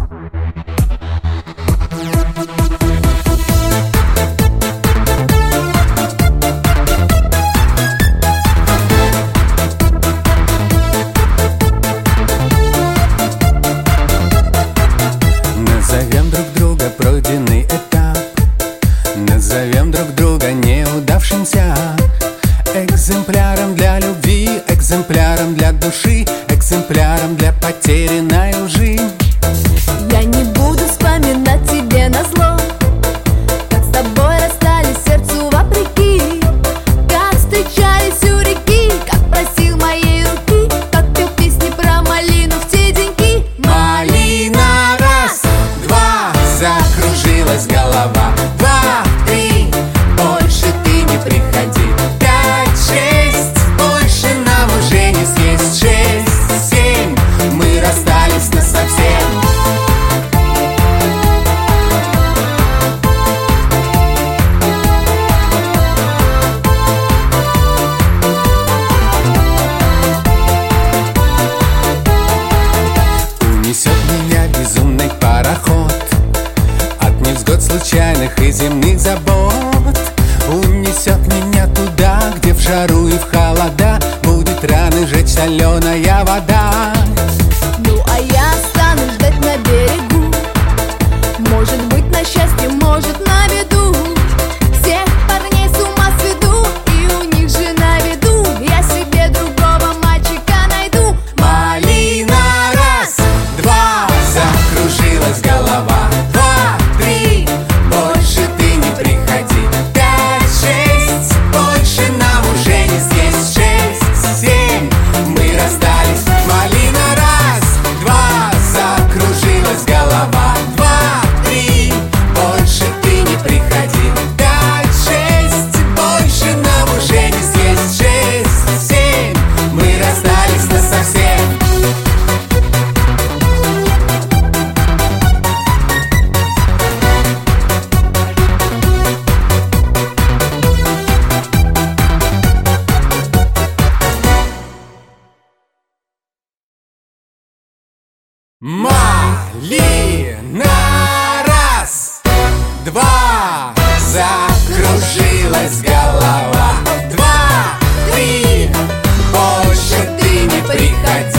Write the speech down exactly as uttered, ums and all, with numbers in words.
Назовем друг друга пройденный этап, назовем друг друга неудавшимся экземпляром для любви, экземпляром для души, экземпляром для потерянной лжи. Я не буду вспоминать тебе назло, как с тобой расстались сердцу вопреки, как встречались у реки, как просил моей руки, как пел песни про малину в те деньки. Малина, раз, два, закружилась голова. Два, три, больше ты не приходи. Пять, шесть, больше нам уже не съесть. Шесть, семь, мы расстались насовсем. Унесет меня безумный пароход от невзгод случайных и земных забот. Унесет меня туда, где в жару и в холода будет раны жечь соленая вода. Ну а я останусь ждать на берегу, может быть на счастье, может на беду. Всех парней с ума сведу, и у них же на виду я себе другого мальчика найду. Малина, раз, два, закружилась голова. Два, три, больше ты не приходи. Пять, шесть, больше нам уже не съесть. Шесть, семь, мы расстались. Малина, раз, два, закружилась голова. Два, три, больше ты не приходи. Пять, шесть, больше нам уже не съесть. Шесть, семь, мы расстались насовсем. Малина, раз, два, закружилась голова. Два, три, больше ты не приходи.